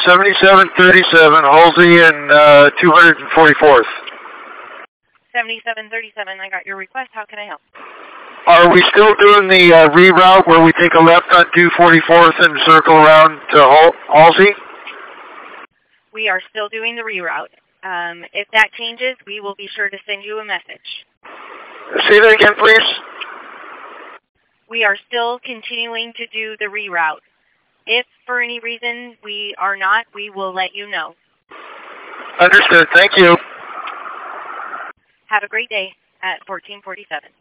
7737, Halsey and 244th. 7737, I got your request. How can I help? Are we still doing the reroute where we take a left on 244th and circle around to Halsey? We are still doing the reroute. If that changes, we will be sure to send you a message. Say that again, please. We are still continuing to do the reroute. If for any reason we are not, we will let you know. Understood. Thank you. Have a great day at 1447.